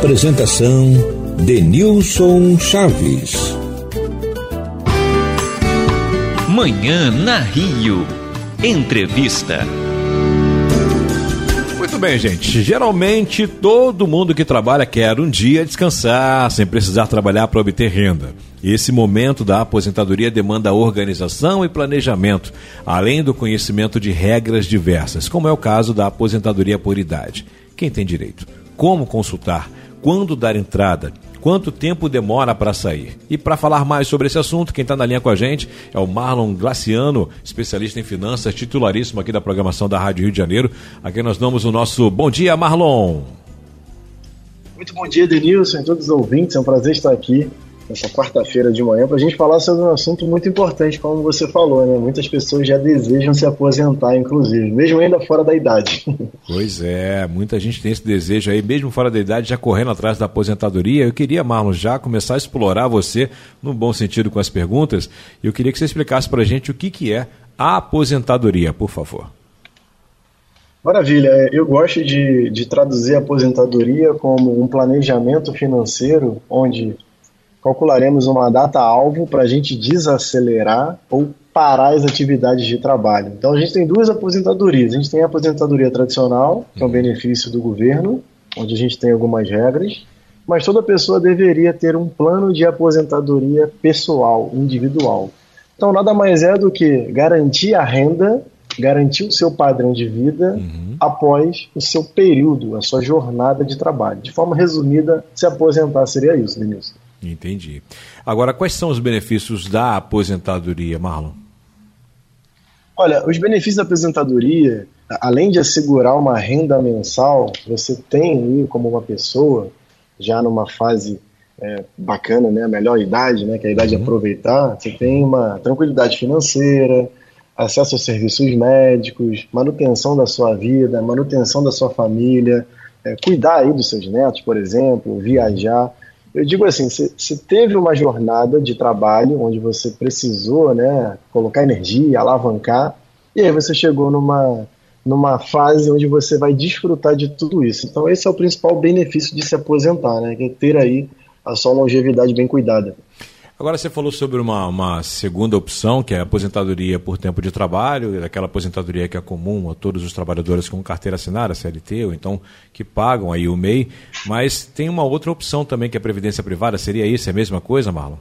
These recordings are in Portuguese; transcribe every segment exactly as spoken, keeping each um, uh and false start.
Apresentação Denilson Chaves. Manhã na Rio. Entrevista. Muito bem, gente. Geralmente todo mundo que trabalha quer um dia descansar sem precisar trabalhar para obter renda. Esse momento da aposentadoria demanda organização e planejamento, além do conhecimento de regras diversas, como é o caso da aposentadoria por idade. Quem tem direito? Como consultar? Quando dar entrada? Quanto tempo demora para sair? E para falar mais sobre esse assunto, quem está na linha com a gente é o Marlon Glaciano, especialista em finanças, titularíssimo aqui da programação da Rádio Rio de Janeiro. A quem nós damos o nosso bom dia, Marlon. Muito bom dia, Denilson, e todos os ouvintes. É um prazer estar aqui nessa quarta-feira de manhã para a gente falar sobre um assunto muito importante, como você falou, né? Muitas pessoas já desejam se aposentar, inclusive, mesmo ainda fora da idade. Pois é, muita gente tem esse desejo aí, mesmo fora da idade, já correndo atrás da aposentadoria. Eu queria, Marlon, já começar a explorar você, no bom sentido, com as perguntas, e eu queria que você explicasse para a gente o que, que é a aposentadoria, por favor. Maravilha, eu gosto de, de traduzir a aposentadoria como um planejamento financeiro onde calcularemos uma data-alvo para a gente desacelerar ou parar as atividades de trabalho. Então a gente tem duas aposentadorias. A gente tem a aposentadoria tradicional, que é um benefício do governo, onde a gente tem algumas regras, mas toda pessoa deveria ter um plano de aposentadoria pessoal, individual. Então nada mais é do que garantir a renda, garantir o seu padrão de vida uhum. após o seu período, a sua jornada de trabalho. De forma resumida, se aposentar seria isso, Denilson. Entendi. Agora, quais são os benefícios da aposentadoria, Marlon? Olha, os benefícios da aposentadoria, além de assegurar uma renda mensal, você tem aí como uma pessoa, já numa fase é, bacana, né, a melhor idade, né, que é a idade uhum. de aproveitar, você tem uma tranquilidade financeira, acesso aos serviços médicos, manutenção da sua vida, manutenção da sua família, é, cuidar aí dos seus netos, por exemplo, viajar. Eu digo assim, você teve uma jornada de trabalho onde você precisou, né, colocar energia, alavancar, e aí você chegou numa, numa fase onde você vai desfrutar de tudo isso. Então esse é o principal benefício de se aposentar, né, que é ter aí a sua longevidade bem cuidada. Agora você falou sobre uma, uma segunda opção, que é a aposentadoria por tempo de trabalho, aquela aposentadoria que é comum a todos os trabalhadores com carteira assinada, C L T, ou então que pagam aí o M E I, mas tem uma outra opção também, que é a previdência privada. Seria isso? É a mesma coisa, Marlon?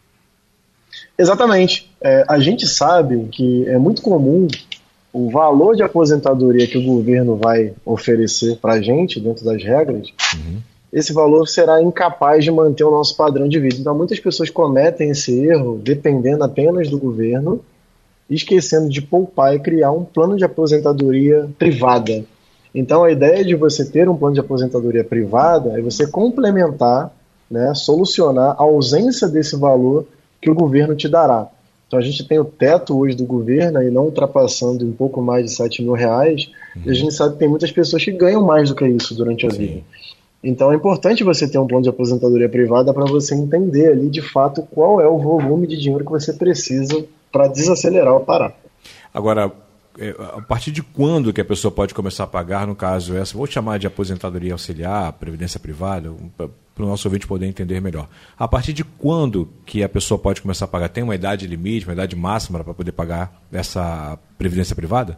Exatamente. É, a gente sabe que é muito comum o valor de aposentadoria que o governo vai oferecer para a gente, dentro das regras, uhum. esse valor será incapaz de manter o nosso padrão de vida. Então muitas pessoas cometem esse erro dependendo apenas do governo, esquecendo de poupar e criar um plano de aposentadoria privada. Então a ideia de você ter um plano de aposentadoria privada é você complementar, né, solucionar a ausência desse valor que o governo te dará. Então a gente tem o teto hoje do governo, aí não ultrapassando um pouco mais de sete mil reais, uhum. e a gente sabe que tem muitas pessoas que ganham mais do que isso durante a Sim. vida. Então é importante você ter um plano de aposentadoria privada para você entender ali de fato qual é o volume de dinheiro que você precisa para desacelerar ou parar. Agora, a partir de quando que a pessoa pode começar a pagar, no caso essa, vou chamar de aposentadoria auxiliar, previdência privada, para o nosso ouvinte poder entender melhor. A partir de quando que a pessoa pode começar a pagar? Tem uma idade limite, uma idade máxima para poder pagar essa previdência privada?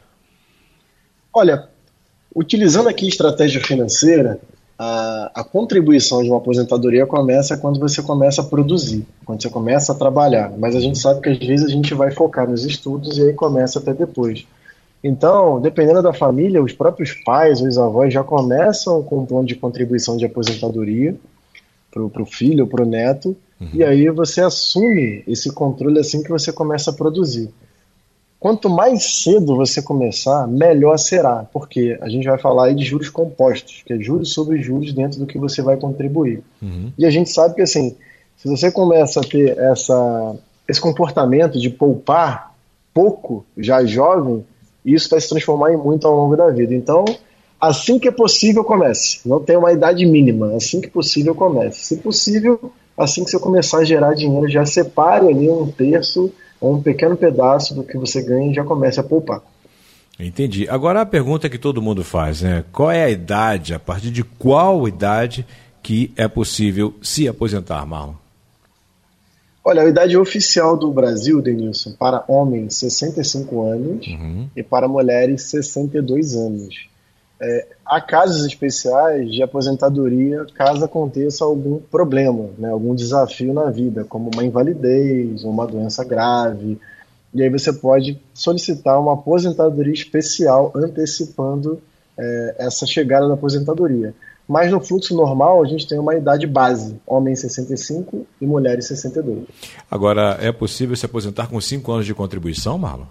Olha, utilizando aqui estratégia financeira, A, a contribuição de uma aposentadoria começa quando você começa a produzir, quando você começa a trabalhar, mas a gente sabe que às vezes a gente vai focar nos estudos e aí começa até depois. Então, dependendo da família, os próprios pais ou os avós já começam com um plano de contribuição de aposentadoria para o filho ou para o neto, uhum. e aí você assume esse controle assim que você começa a produzir. Quanto mais cedo você começar, melhor será, porque a gente vai falar aí de juros compostos, que é juros sobre juros dentro do que você vai contribuir. Uhum. E a gente sabe que assim, se você começa a ter essa, esse comportamento de poupar pouco, já jovem, isso vai se transformar em muito ao longo da vida. Então, assim que é possível, comece. Não tem uma idade mínima, assim que possível, comece. Se possível, assim que você começar a gerar dinheiro, já separe ali um terço ou um pequeno pedaço do que você ganha e já comece a poupar. Entendi. Agora a pergunta que todo mundo faz, né? Qual é a idade, a partir de qual idade que é possível se aposentar, Marlon? Olha, a idade oficial do Brasil, Denilson, para homens sessenta e cinco anos uhum. e para mulheres sessenta e dois anos. É, há casos especiais de aposentadoria caso aconteça algum problema, né, algum desafio na vida, como uma invalidez, uma doença grave, e aí você pode solicitar uma aposentadoria especial antecipando é, essa chegada da aposentadoria. Mas no fluxo normal a gente tem uma idade base, homens sessenta e cinco e mulheres sessenta e dois. Agora, é possível se aposentar com cinco anos de contribuição, Marlon?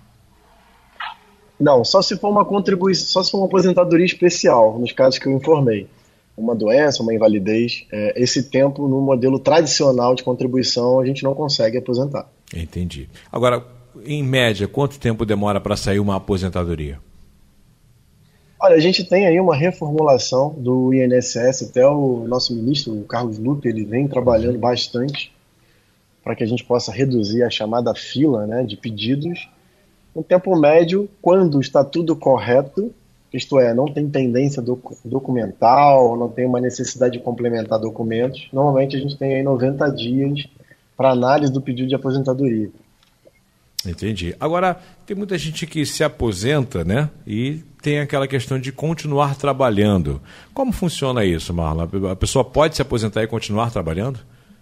Não, só se for uma contribuição, só se for uma aposentadoria especial, nos casos que eu informei. Uma doença, uma invalidez, é, esse tempo no modelo tradicional de contribuição a gente não consegue aposentar. Entendi. Agora, em média, quanto tempo demora para sair uma aposentadoria? Olha, a gente tem aí uma reformulação do I N S S, até o nosso ministro, o Carlos Lupe, ele vem trabalhando bastante para que a gente possa reduzir a chamada fila, né, de pedidos. Um tempo médio, quando está tudo correto, isto é, não tem pendência doc- documental, não tem uma necessidade de complementar documentos, normalmente a gente tem aí noventa dias para análise do pedido de aposentadoria. Entendi. Agora, tem muita gente que se aposenta, né? E tem aquela questão de continuar trabalhando. Como funciona isso, Marlon? A pessoa pode se aposentar e continuar trabalhando?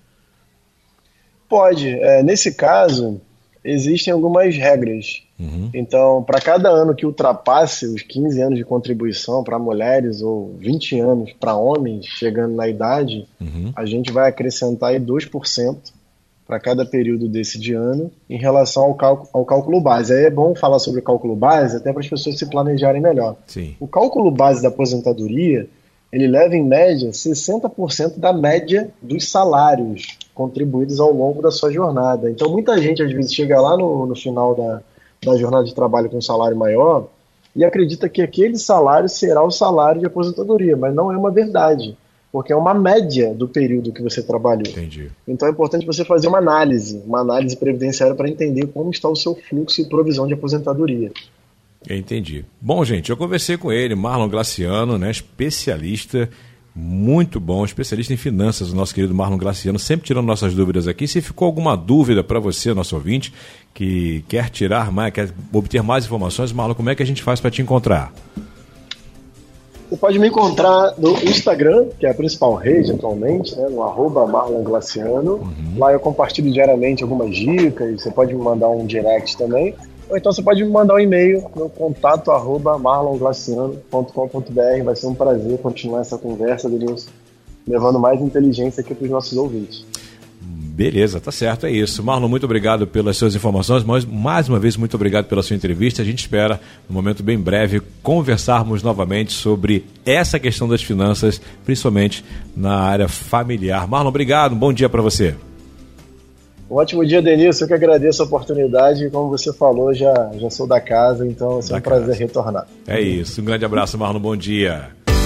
Pode. É, nesse caso, existem algumas regras. Uhum. Então, para cada ano que ultrapasse os quinze anos de contribuição para mulheres ou vinte anos para homens chegando na idade, uhum. a gente vai acrescentar aí dois por cento para cada período desse de ano em relação ao cálculo, ao cálculo base. Aí é bom falar sobre o cálculo base até para as pessoas se planejarem melhor. Sim. O cálculo base da aposentadoria, ele leva em média sessenta por cento da média dos salários contribuídos ao longo da sua jornada. Então muita gente às vezes chega lá no, no final da, da jornada de trabalho com um salário maior e acredita que aquele salário será o salário de aposentadoria, mas não é uma verdade. Porque é uma média do período que você trabalhou. Entendi. Então é importante você fazer uma análise, uma análise previdenciária para entender como está o seu fluxo e provisão de aposentadoria. Entendi. Bom, gente, eu conversei com ele, Marlon Glaciano, né, especialista, muito bom, especialista em finanças, o nosso querido Marlon Glaciano, sempre tirando nossas dúvidas aqui. Se ficou alguma dúvida para você, nosso ouvinte, que quer tirar mais, quer obter mais informações, Marlon, como é que a gente faz para te encontrar? Você pode me encontrar no Instagram, que é a principal rede atualmente, né, no arroba Marlon Glaciano. Uhum. Lá eu compartilho diariamente algumas dicas, você pode me mandar um direct também. Ou então você pode me mandar um e-mail no contato arroba marlonglaciano ponto com ponto b r. Vai ser um prazer continuar essa conversa, Denilson, levando mais inteligência aqui para os nossos ouvintes. Beleza, tá certo, é isso. Marlon, muito obrigado pelas suas informações, mas mais uma vez muito obrigado pela sua entrevista. A gente espera, num momento bem breve, conversarmos novamente sobre essa questão das finanças, principalmente na área familiar. Marlon, obrigado, um bom dia para você. Um ótimo dia, Denilson, eu que agradeço a oportunidade, como você falou, já, já sou da casa, então é um prazer retornar. É isso, um grande abraço, Marlon, bom dia.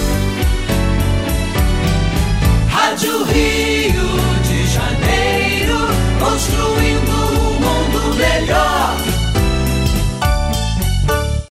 Rádio Rio de Janeiro, construindo um mundo melhor.